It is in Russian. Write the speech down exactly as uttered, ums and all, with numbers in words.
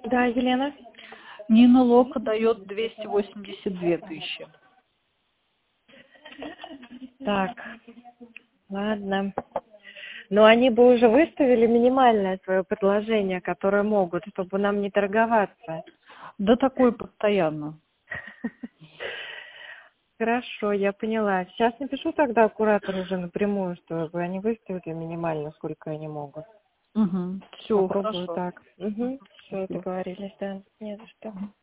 Да, Елена. Нина Лока дает двести восемьдесят две тысячи. Так, ладно. Но они бы уже выставили минимальное свое предложение, которое могут, чтобы нам не торговаться. Да такое постоянно. Хорошо, я поняла. Сейчас напишу тогда куратору уже напрямую, чтобы они выставили минимально, сколько они могут. Угу. Все, Попробую хорошо. так. Угу. Все, Спасибо. договорились, да. Не за что.